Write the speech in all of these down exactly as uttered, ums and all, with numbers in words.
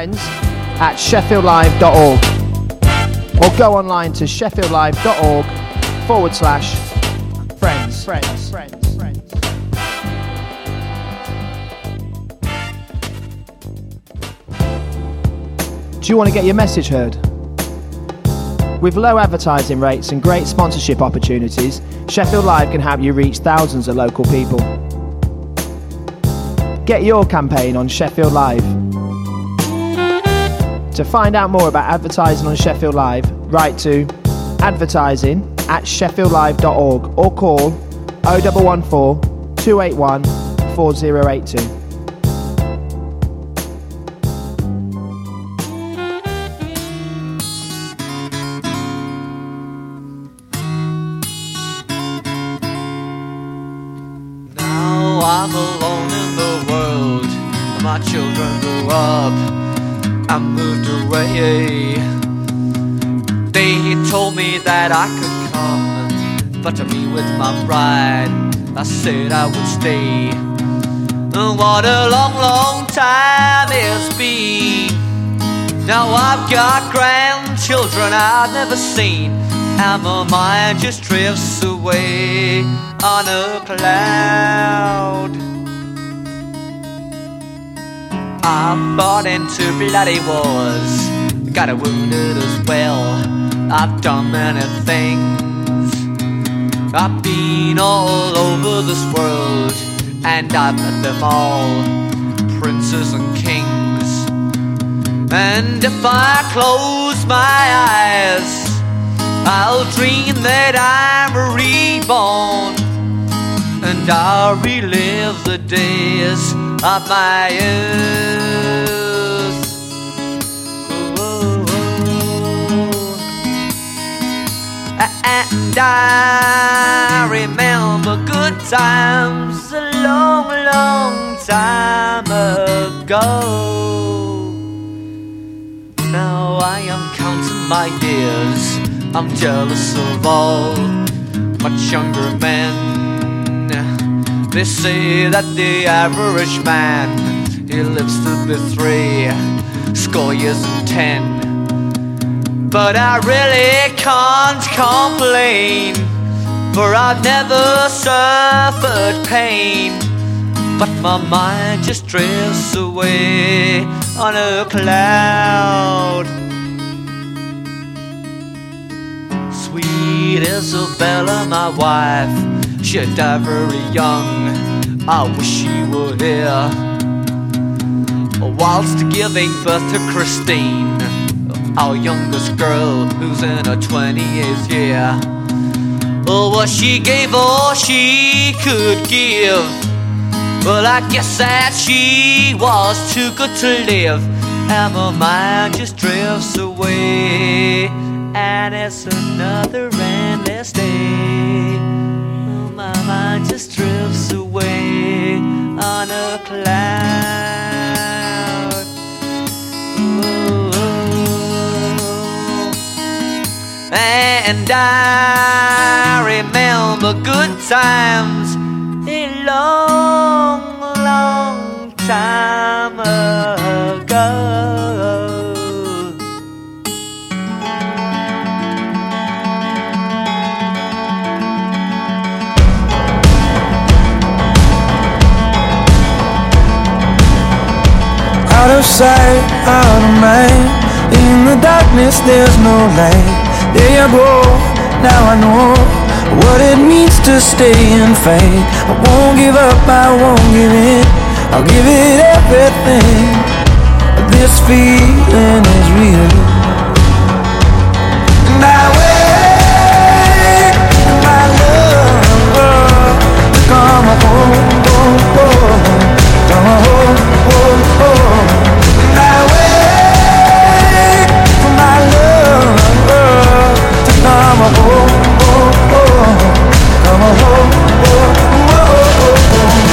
friends at sheffield live dot org or go online to sheffield live dot org forward slash friends. Friends. Friends. Friends. Do you want to get your message heard? With low advertising rates and great sponsorship opportunities, Sheffield Live can help you reach thousands of local people. Get your campaign on Sheffield Live. To find out more about advertising on Sheffield Live, write to advertising at sheffield live dot org or call oh one one four, two eight one, four oh eight two. I'm alone in the world. My children grew up, I moved away. They told me that I could come, but to be with my bride, I said I would stay. What a long, long time it's been. Now I've got grandchildren I've never seen, and my mind just drifts away on a cloud. I fought into bloody wars, got wounded as well. I've done many things, I've been all over this world, and I've met them all, princes and kings. And if I close my eyes, I'll dream that I'm reborn, and I'll relive the days of my youth. Oh, oh, oh. And I remember good times a long, long time ago. Now I am counting my years, I'm jealous of all much younger men. They say that the average man, he lives to be three score years and ten. But I really can't complain, for I've never suffered pain. But my mind just drifts away on a cloud. Sweet Isabella, my wife, she died very young, I wish she were here. Whilst giving birth to Christine, our youngest girl, who's in her twenty-eighth year. Oh, well, she gave all she could give. Well, I guess that she was too good to live, and my mind just drifts away, and it's another endless day. Oh, my mind just drifts away on a cloud. Oh, and I remember good times a long, long time ago. Out of sight, out of mind, in the darkness there's no light. There you go, now I know what it means to stay and fight. I won't give up, I won't give in, I'll give it everything. This feeling is real, and I wait for my love to come home, home, home, come home, home, home. And I wait for my love to come home, home, home, come home, home, home.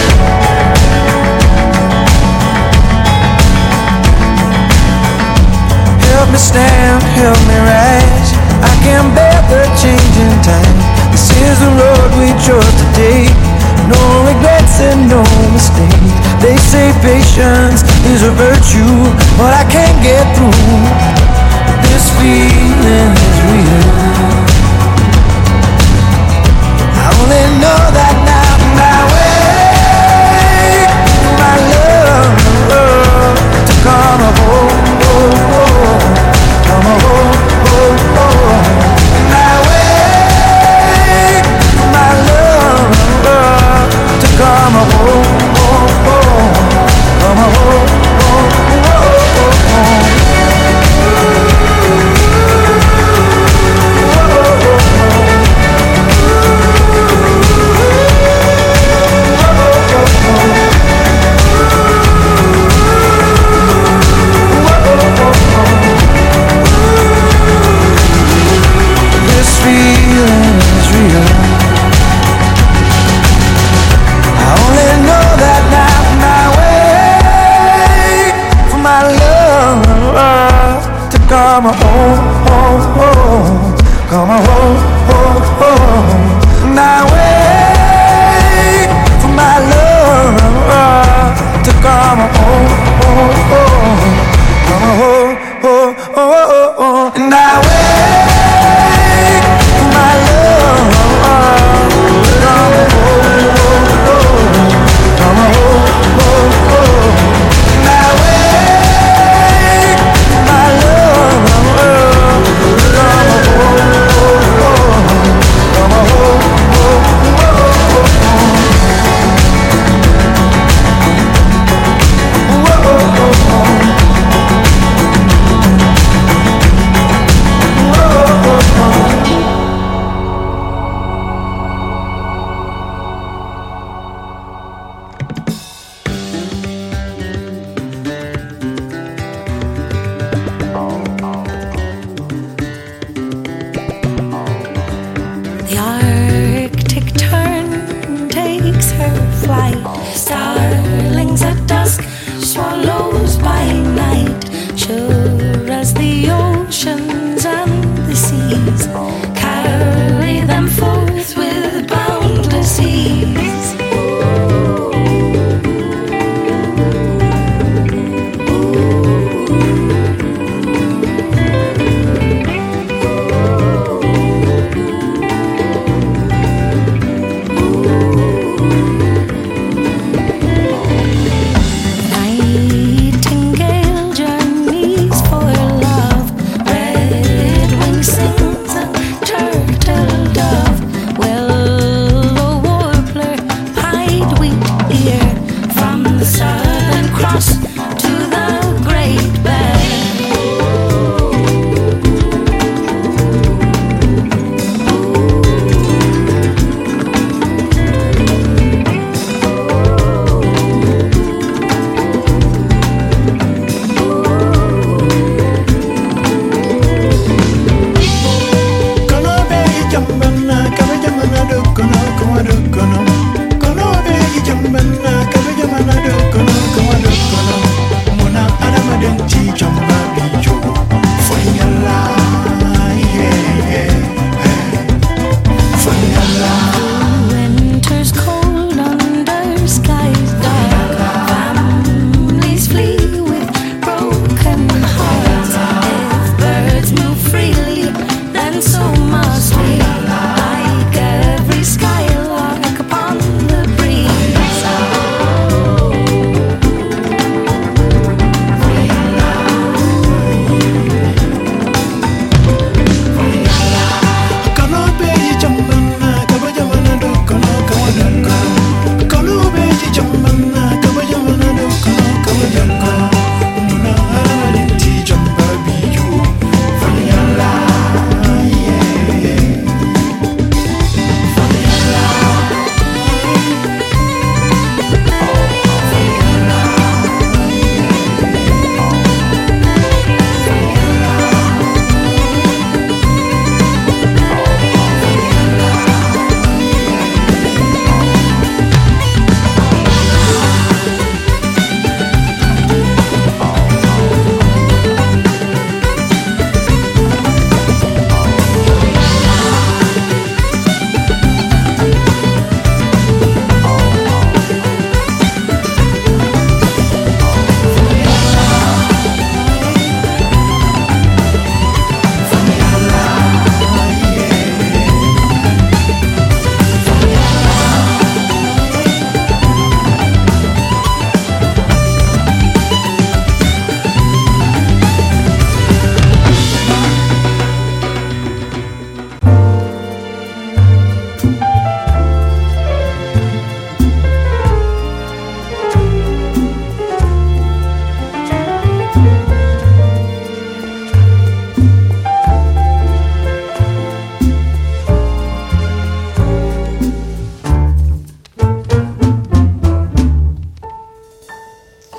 Help me stand, help me rise, I can't bear the changing time. This is the road we chose to take, no regrets and no mistakes. They say patience is a virtue, but I can't get through. This feeling is real. I only know that now. My way, my love, to come home, oh, oh, come home, oh, oh. My way, my love, to come home, oh, oh, come home, oh, oh, oh. Come on, oh, oh, oh. Come on, oh, oh, oh. My way for my love to come on, oh, oh, oh. Come on, oh, oh, oh, oh. And I wait for my love to come on, oh, oh, oh. Come on, oh, oh, oh. And I wait for my love. Oh,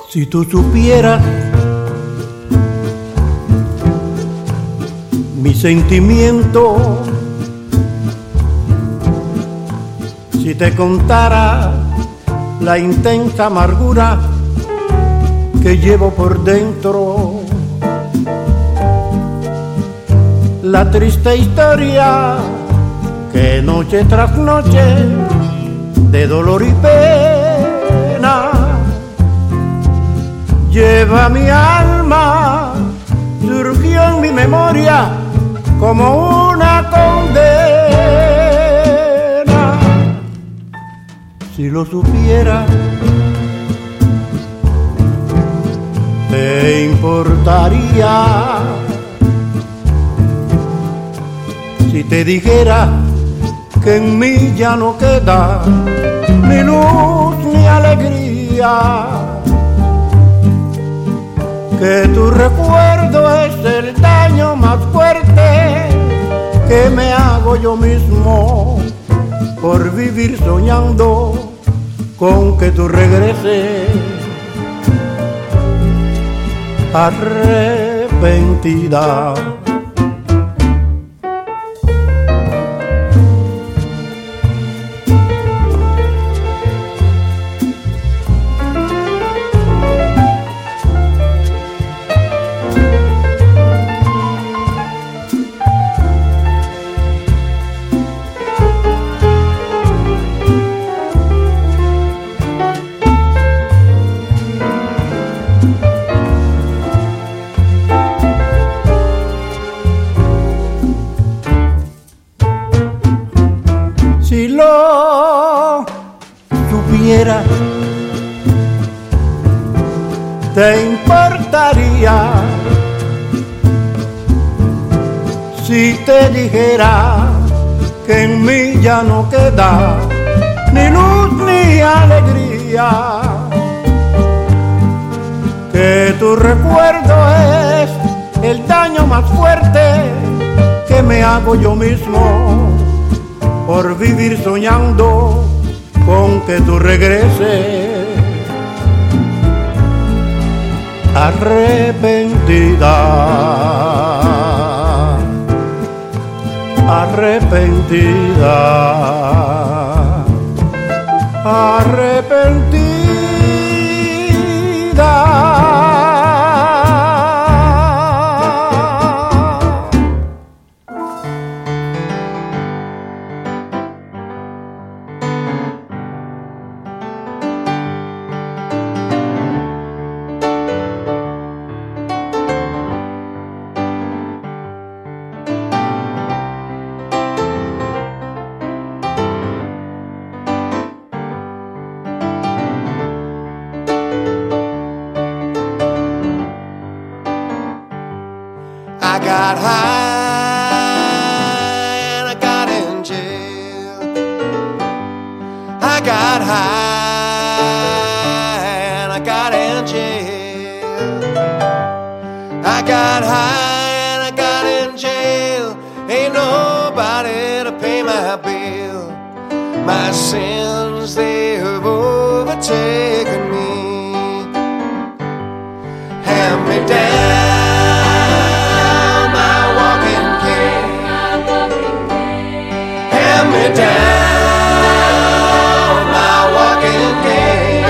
Si tú supieras mi sentimiento, si te contara la intensa amargura que llevo por dentro, la triste historia que noche tras noche de dolor y pena lleva mi alma, surgió en mi memoria como una condena. Si lo supiera, te importaría si te dijera que en mí ya no queda ni luz ni alegría, que tu recuerdo es el daño más fuerte que me hago yo mismo por vivir soñando con que tú regreses arrepentida. Si lo supiera, te importaría si te dijera que en mí ya no queda ni luz ni alegría, que tu recuerdo es el daño más fuerte que me hago yo mismo por vivir soñando con que tú regreses arrepentida, arrepentida, arrepentida. I got high and I got in jail. I got high and I got in jail. I got high and I got in jail. Ain't nobody to pay my bill. My sins, they have overtaken me. Hand me down me down my walking cane.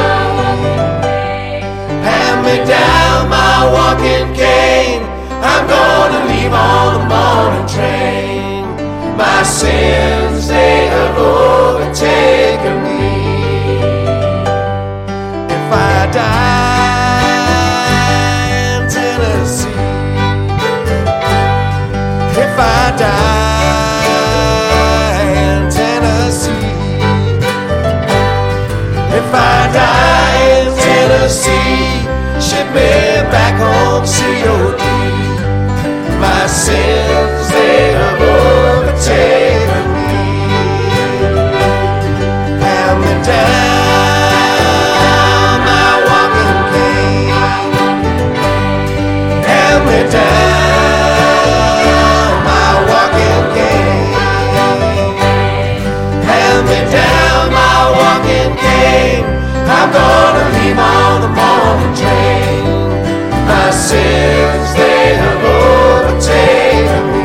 Hand me down my walking cane. I'm gonna leave on the morning train. My sins, they have overtaken me. If I die in Tennessee, if I die if I die in Tennessee, ship me back home C O D. My sins, they have overtaken me. Hand me down my walking cane. Hand me down my walking cane. Hand me down my walking cane. I'm gonna leave on the morning morning train. My sins, they have overtaken me.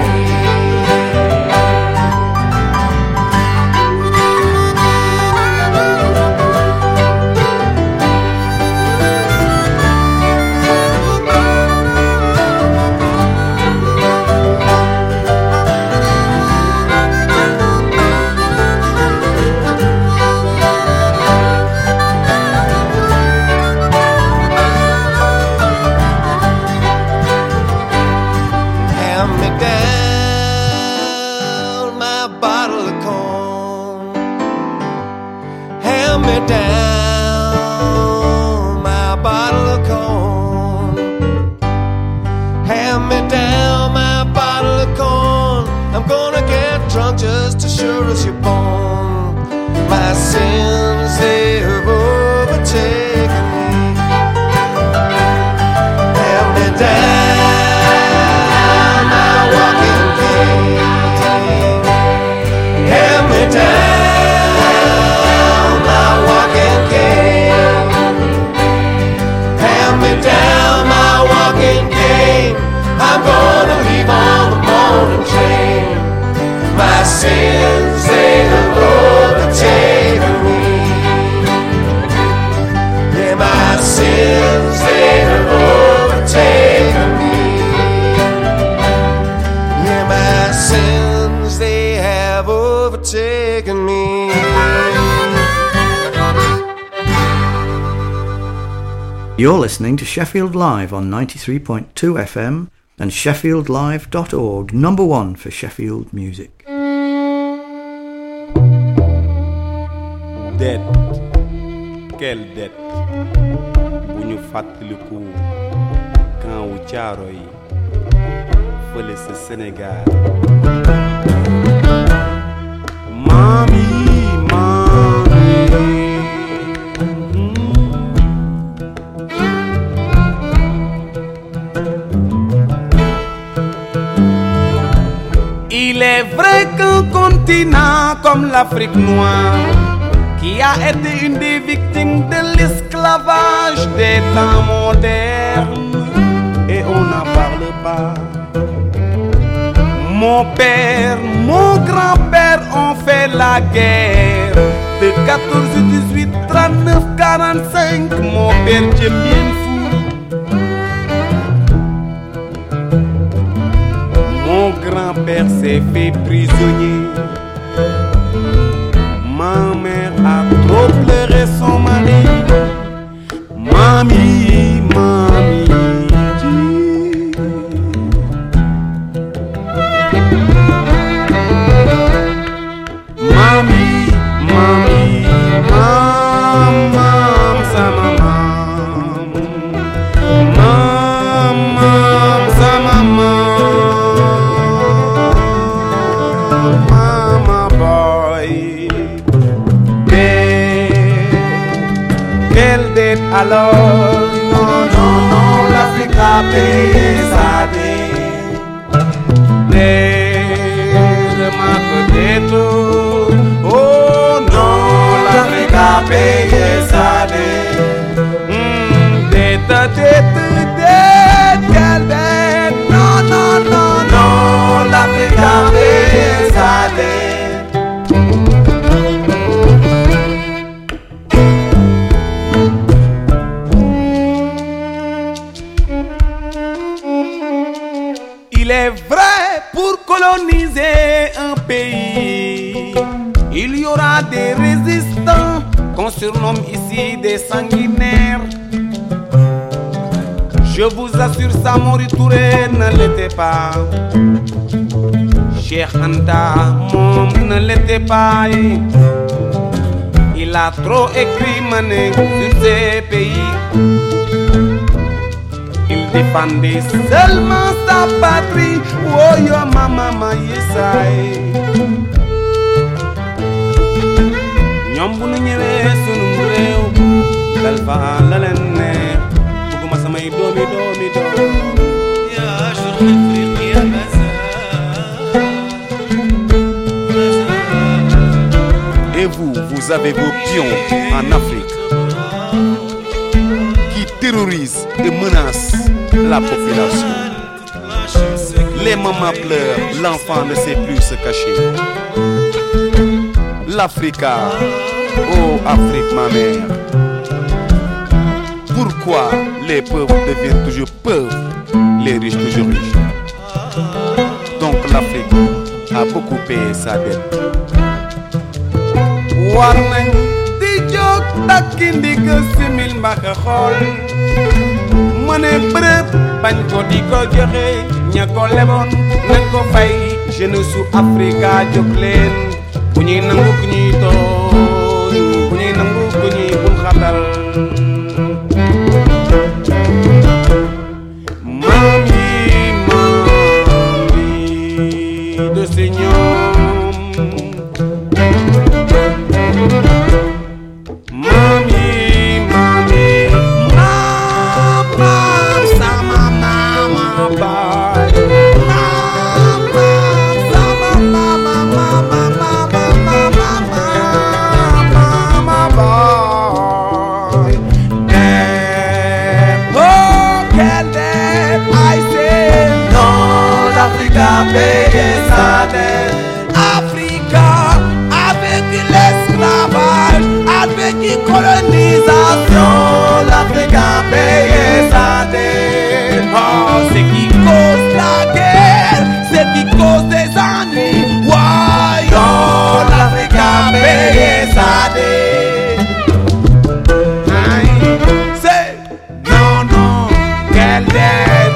Down my bottle of corn. Hand me down my bottle of corn. I'm gonna get drunk just as sure as you're born. My sins, they have overtaken me. Hand me down my walking cane. Hand me down down my walking cane. I'm gonna leave on the morning train. My sins, they have overtaken me. Yeah, my sins, they have overtaken me. Yeah, my sins, they have overtaken me. You're listening to Sheffield Live on ninety-three point two F M and sheffield live dot org, number one for Sheffield music. Det, quelle det, bu ñu fàttaliku camp wu Caaroy fële sa Sénégal. Mami, mami. Il est vrai qu'un continent comme l'Afrique noire, qui a été une des victimes de l'esclavage des temps modernes, et on n'en parle pas. Mon père, mon grand-père ont fait la guerre de quatorze, dix-huit, trente-neuf, quarante-cinq. Mon père, Dieu bien fou. Mon grand-père s'est fait prisonnier. Ma mère a trop pleuré son mari. Mami, mami. Mami, mami, mama, sa mama. Mama, sa mama. Mama boy. Quelle dette alors? Non, non, non, l'Afrique a payé sa dette. Dette, ma dette. Oh non, l'Afrique a payé sa dette. Mm, dette, dette, dette, quelle dette? Non, non, non, non, l'Afrique a payé sa dette. Il est vrai, pour coloniser un pays, il y aura des résistants qu'on surnomme ici des sanguinaires. Je vous assure, Samori Touré ne l'était pas. Cheikh Anta Mom ne l'était pas. Il a trop écrit mané sur ces pays. Il défendait seulement sa patrie. Oh yo mama ma yesaay. Ñoom bu nu ñëwee sunu réew dal fa la leen neex. Bëgguma samay doomi doomi doom. Yaa jour l'Afrique ya basa. Et vous, vous avez vos pions en Afrique qui terrorisent et menacent la population. Les mamans pleurent, l'enfant ne sait plus se cacher. L'Africa, oh Afrique ma mère, pourquoi les pauvres deviennent toujours pauvres, les riches toujours riches? Donc l'Afrique a beaucoup payé sa dette. War nañ di jóg takki ndigg simil mbaka xool mu ne bërëb bañ ko di ko joxe ña ko leboon nañ ko fay jeunesse su Africa jóg leen bu ñuy nangu ku ñuy tooñ bu ñuy nangu ku ñuy bul xatal. Mami mami de si ñoom, mami mami mama sama mama baay, mama sama mama mama mama mama mama baay. Damn, oh quelle dette I say. Non, l'Afrique a payé sa dette. Africa avec l'esclavage, avec la colonisation, l'Afrique a payé sa dette. Oh, c'est qui cause la guerre, c'est qui cause des ennuis. Voyons, l'Afrique a payé sa dette. Aïe, c'est non, non, quelle dette.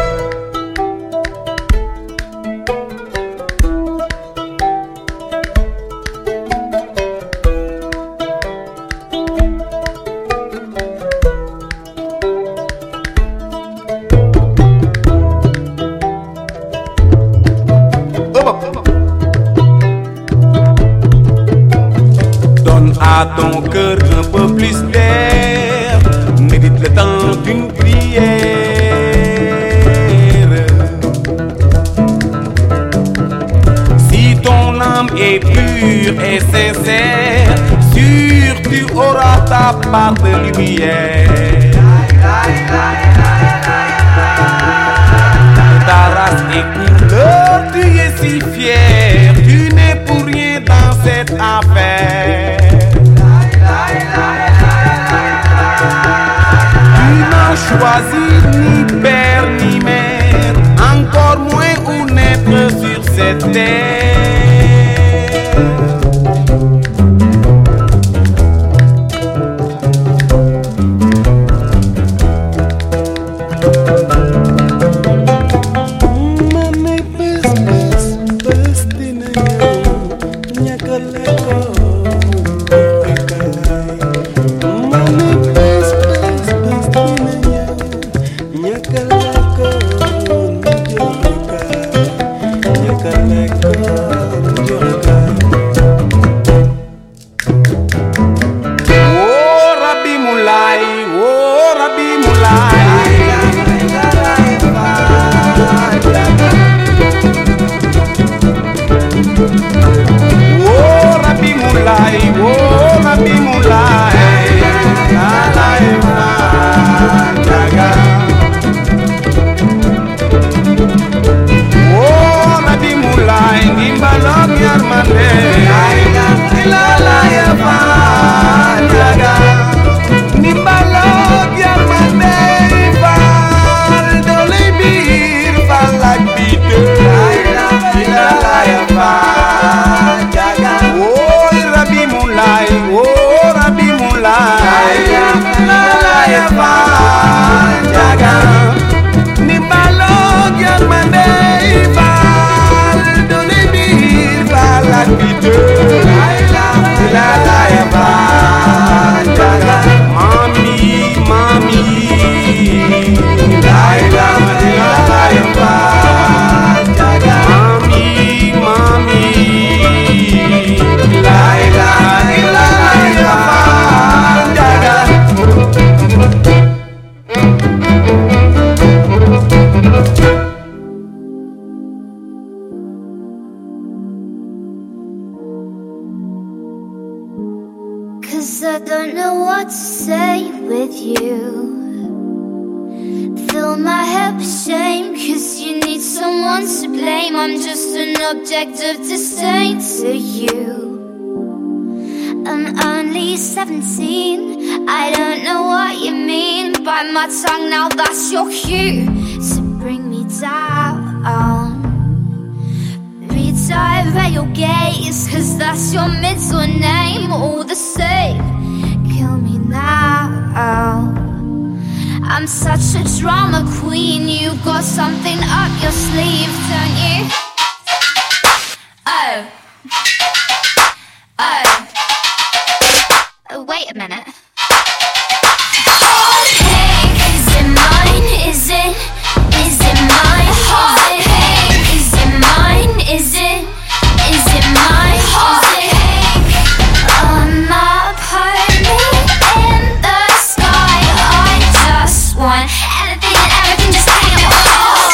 Donne à ton cœur un peu plus d'air, médite le temps d'une prière. Si ton âme est pure et sincère, sûr tu auras ta part de lumière. Ta race et couleur, tu es si fier, tu n'es pour rien dans cette affaire. Tu n'as choisi ni père ni mère, encore moins où naître sur cette terre. Cause I don't know what to say with you. hold my head with shame, cause you need someone to blame. I'm just an object of disdain to you. I'm only seventeen, I don't know what you mean. Bite my tongue, now that's your cue to bring me down. Redirect your gaze, cause that's your middle name. All the same, kill me now. I'm such a drama queen, you got something up your sleeve, don't you? Oh. Oh. Oh, wait a minute. Hot pink, is it mine? Is it? Is it mine? Hot pink, is it mine? Is it? Is it mine? Hot pink, on my pony in the sky. I just want anything and everything, just take it all.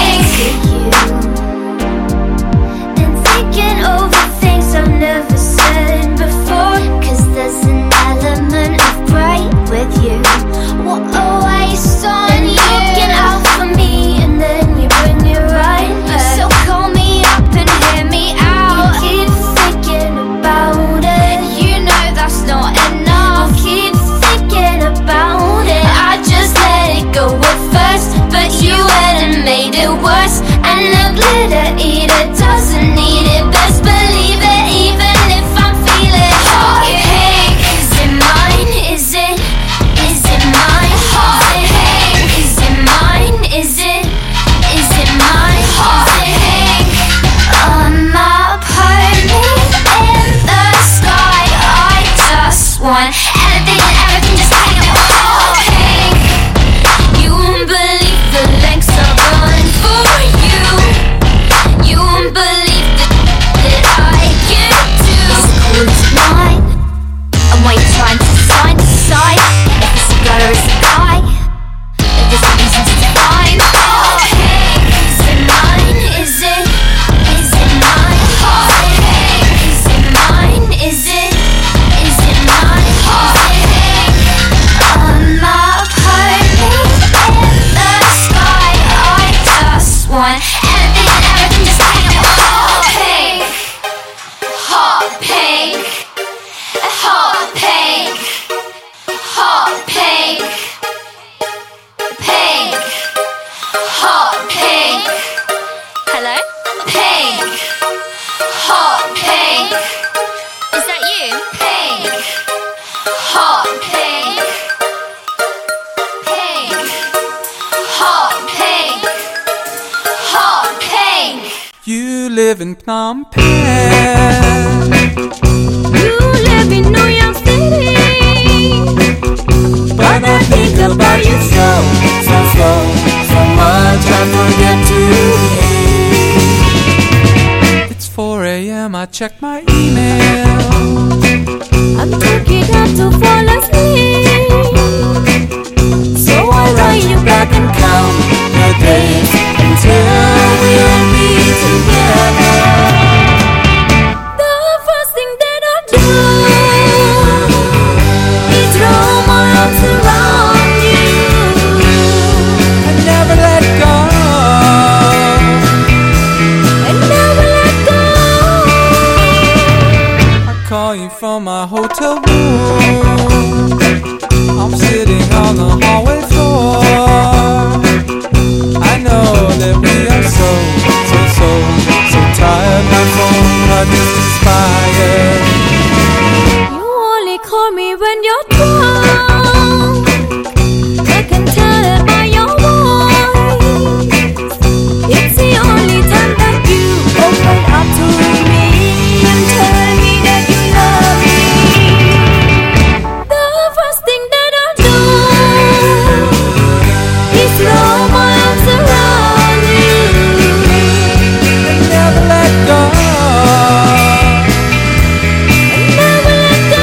Pink. Been thinking over things I've never said before, cause there's an element of bright with you. What a waste on you. Looking out for me and then you bring me right back. So call me up and hear me out. You keep thinking about it, you know that's not enough. You keep thinking about it, I just let it go at first, but you went and made it worse. And the glitter eater doesn't need it, best believe it, even if I'm feeling hot pink. Is it mine? Is it? Is it mine? Hot pink. Is it mine? Is it? Is it mine? Hot pink. On my pony in the sky. I just want anything and everything, just take it all. Pink. You won't believe the lengths I've gone for you. You won't believe the that I get to. Is it cool tonight? And what you're trying to decide, decide if it's a girl or it's a guy. If there's a reason to define. Hot pink, is it mine? Is it? Is it mine? Hot pink, is it mine? Is it? Is it mine? Hot pink, on my pony in the sky. I just want anything and everything, just take it all. Pink, hot pink. Hot pink, hot pink, pink, hot pink. Hello? Pink, hot pink. Is that you? Pink, hot pink, pink, hot pink, hot pink. You live in Phnom Penh. You live in New York City, But I think about you so, so, so, so much I forget to eat. It's four a.m. I check my email. I'm taking out to fall asleep, So I write you back and count the days until we'll be together. the first thing that I do is throw my arms around you. I never let go. And never let go. I call you from my hotel room. I'm sitting on the hallway floor. I know that we are so, so, so, so tired. My phone heart is expired. You only call me when you're drunk. I can tell it by your voice. It's the only time that you open up to me and tell me that you love me. The first thing that I do is throw my arms around you. And never let go. And never let go.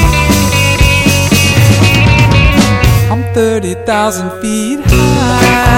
I'm thirty thousand feet high.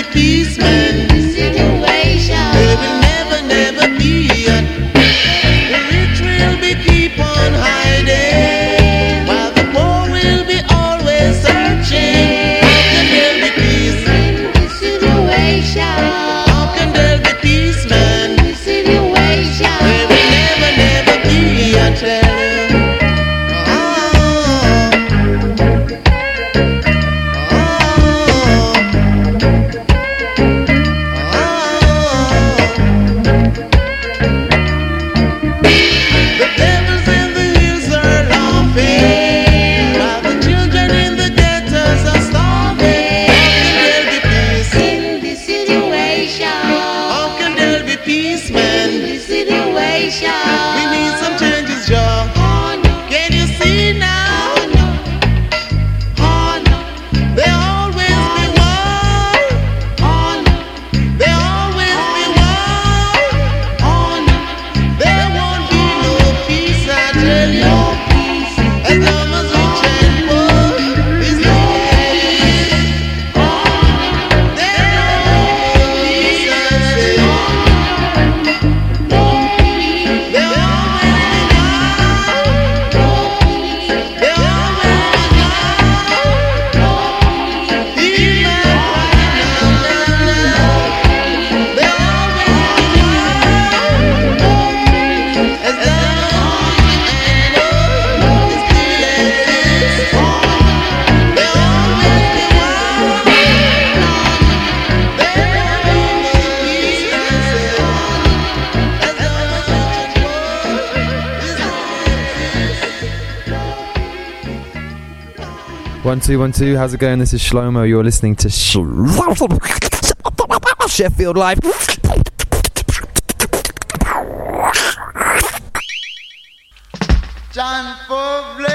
peace, man. Situation. There will never, never be a. The rich will be keep on hiding, while the poor will be always searching. How can there be peace in this situation? How can there be peace, man? In this situation. There will never, never be a tell you. One two one two. How's it going? This is Shlomo. You're listening to Sh- Sheffield Live. John Fobley.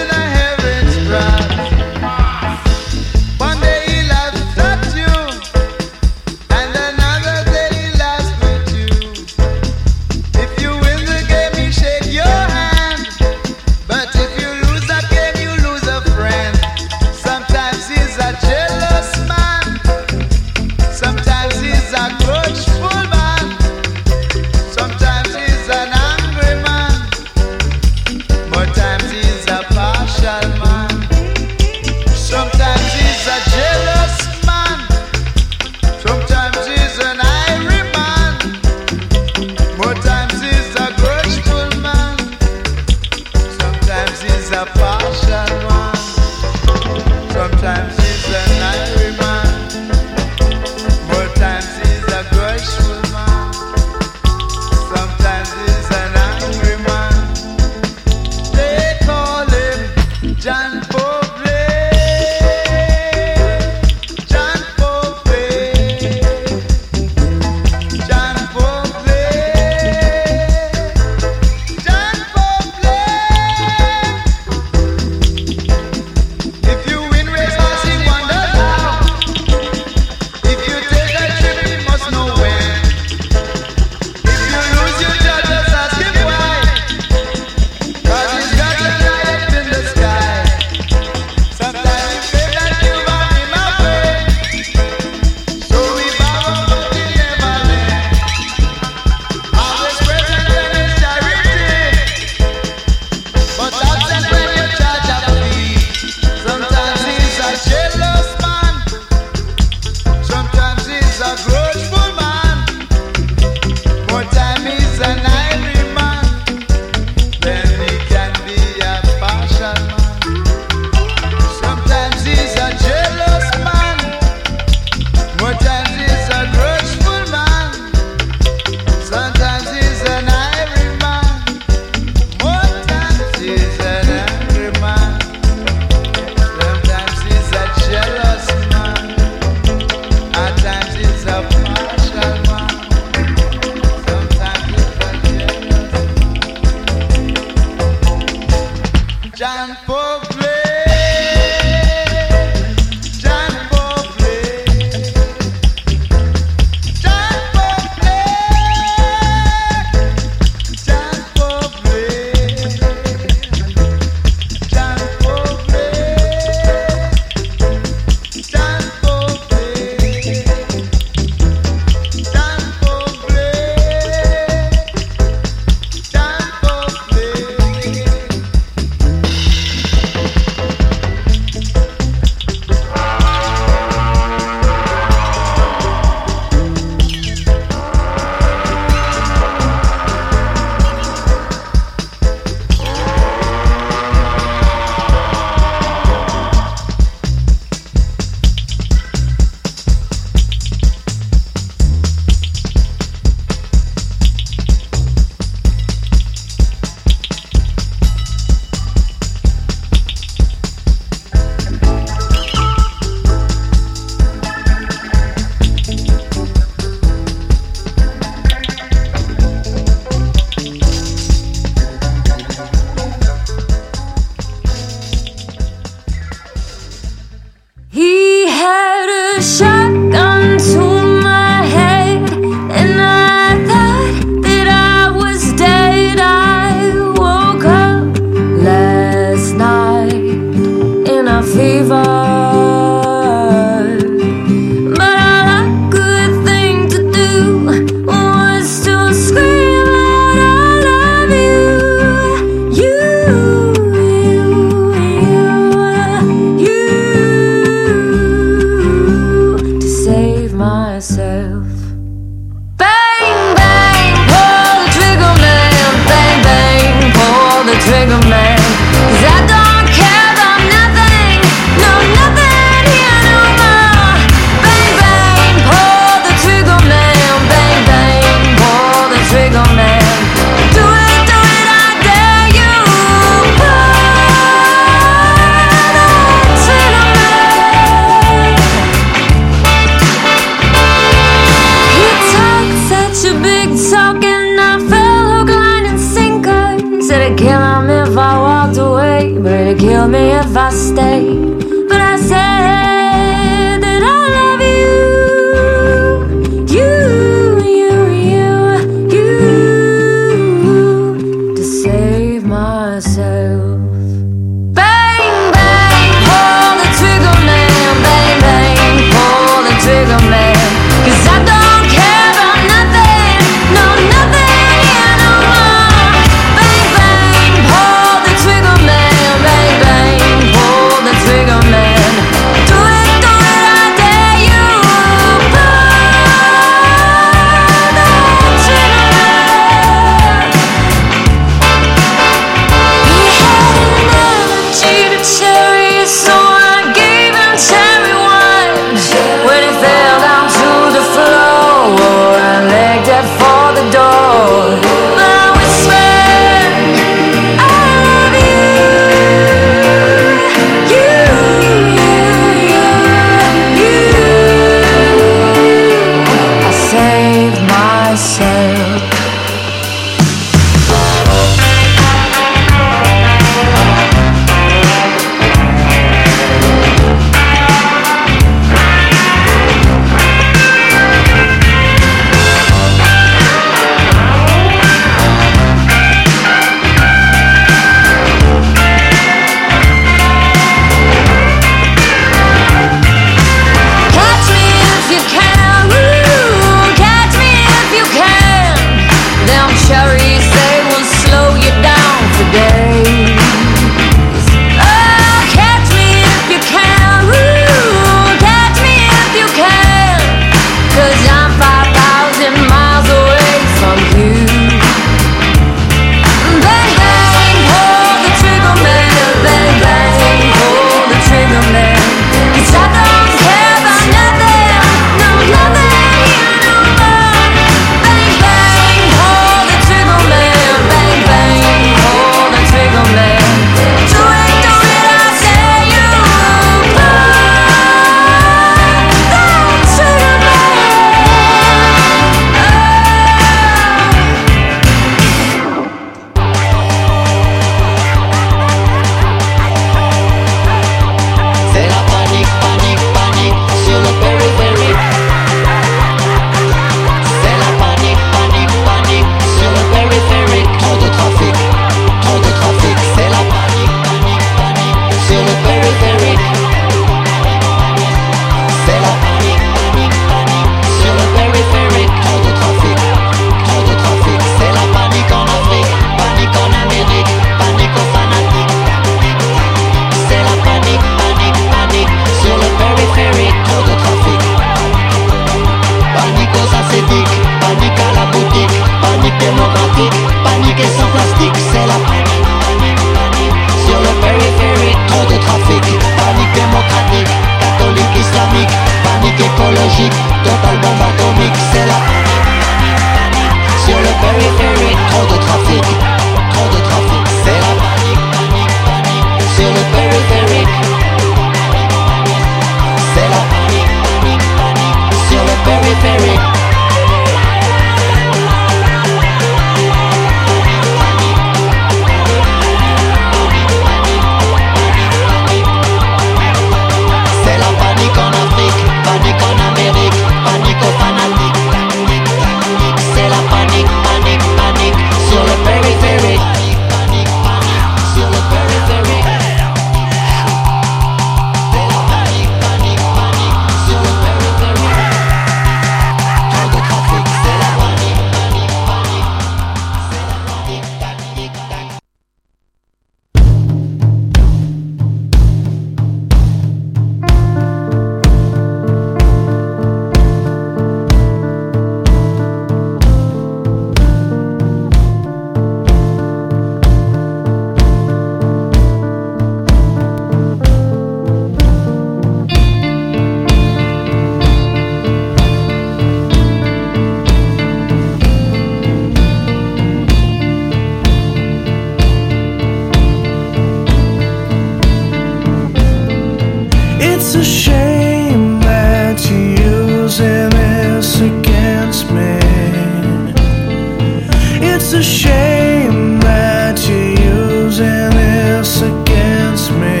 a shame that you're using this against me.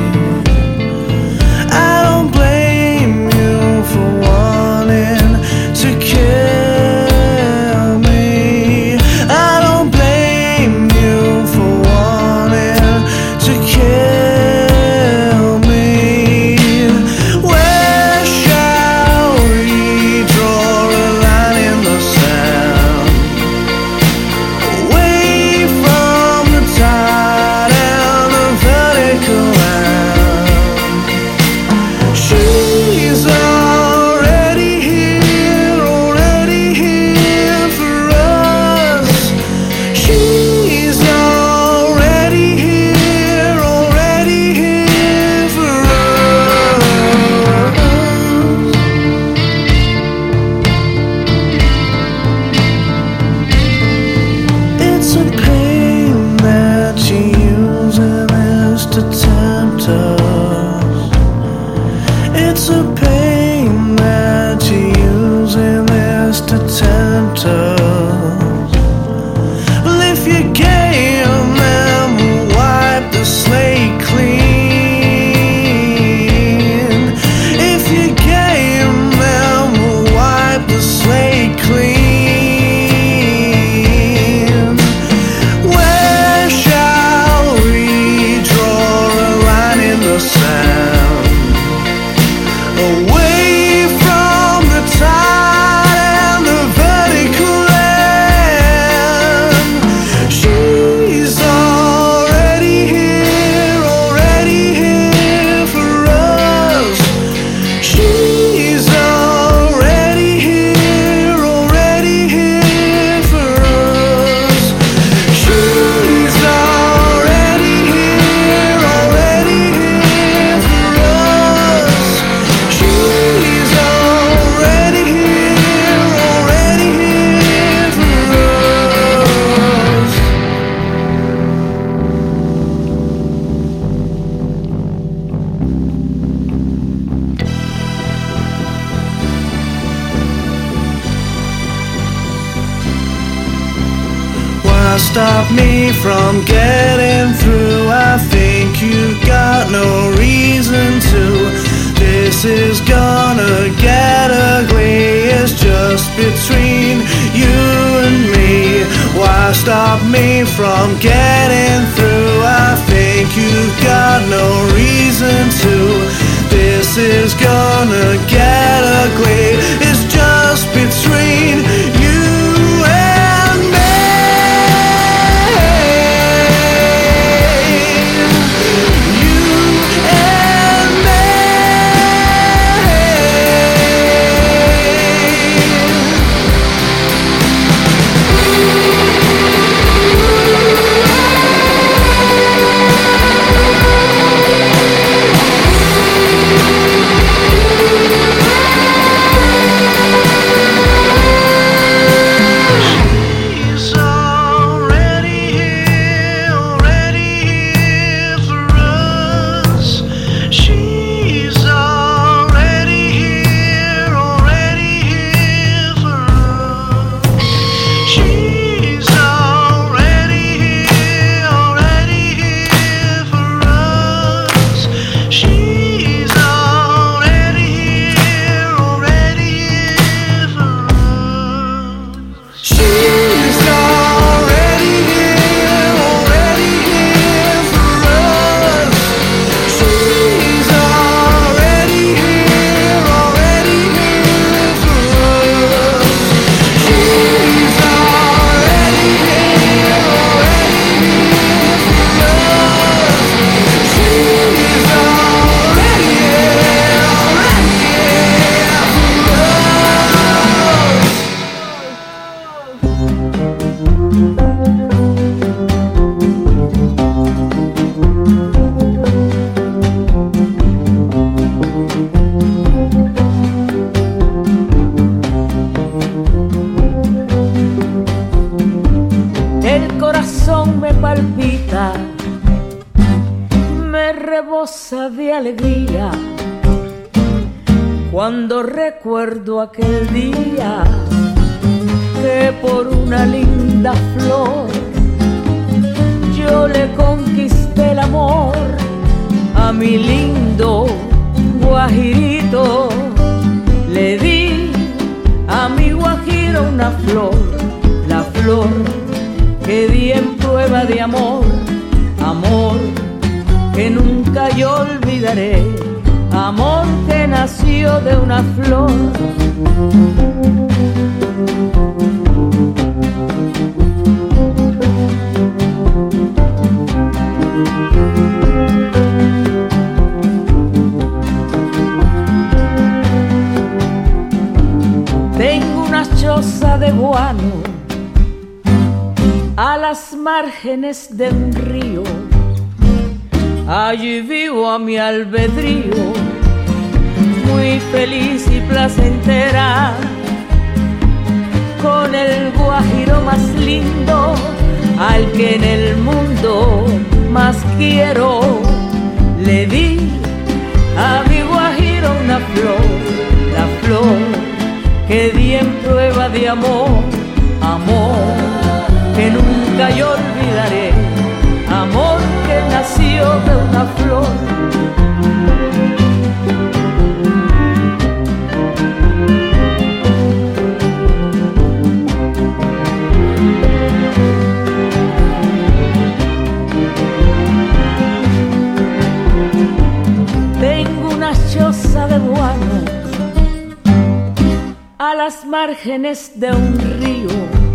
I don't blame you for wanting to kill me. I don't blame you for wanting to kill me. Where shall we draw a line in the sand? Away from the tide and the vertical land. She's already here, already here for us. She's already here, already here for us. It's a pain that she uses this to tempt us. It's a pain that she uses this to tempt us. Well, if you're gay, then we'll wipe the slate clean. If you're gay, then we'll wipe the slate clean. Where shall we draw a line in the sand? Away from the tide and the vertical land. She's already here, already here for us. She's already here, already here for us. She's already here, already here for us. She's already here, already here for us. Why stop me from getting through? I think you've got no reason to. This is gonna get ugly. It's just between you and me. Why stop me from getting through? I think you've got no reason to. This is gonna get ugly. It's just between you and me. You and me. She's already here, already here for us. She's already here, already here for us. She's already here, already here for us. She's already here, already here for us. She's already here, already here for us. She's already here, already here for us. She's already here, already here for us. She's already here, already here El corazón me palpita, me rebosa de alegría cuando recuerdo aquel día que por una linda linda flor. Yo le conquisté el amor a mi lindo guajirito. Le di a mi guajiro una flor, la flor que di en prueba de amor, amor que nunca yo olvidaré, amor que nació de una flor. Tengo una choza de guano a las márgenes de un río. Allí vivo a mi albedrío, muy feliz y placentera, con el guajiro más lindo, al que en el mundo más quiero. Le di a mi guajiro una flor, la flor que di en prueba de amor, amor que nunca yo olvidaré, amor que nació de una flor. Tengo una choza de guano a las márgenes de un río.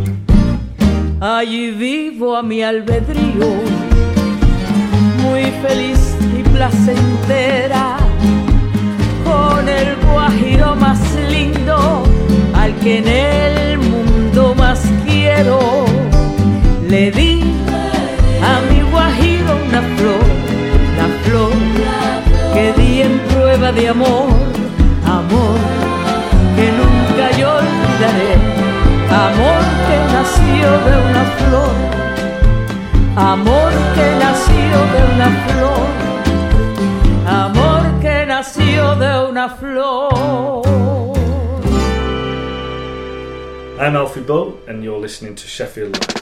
Allí vivo a mi albedrío, muy feliz y placentera, con el guajiro más lindo, al que en el mundo más quiero. Le di a mi guajiro una flor, la flor que di en prueba de amor, amor que nunca yo olvidaré, amor que nació de una flor, amor que nació de una flor, amor que nació de una flor. I'm Alfie Bow and you're listening to Sheffield Live.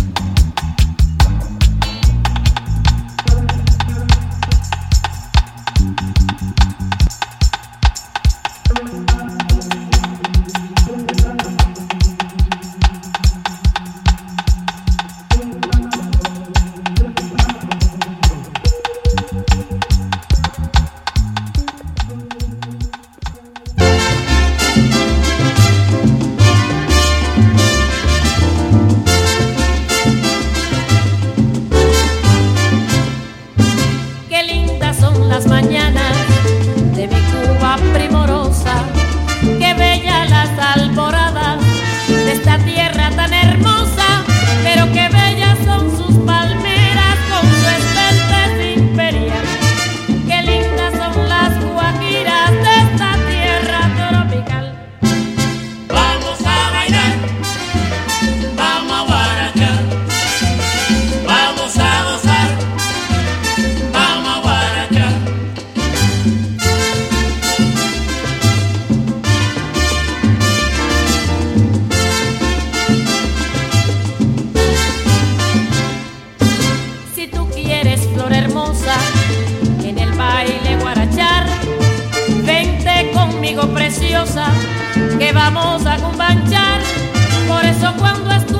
Que vamos a cumbanchar, por eso cuando estuve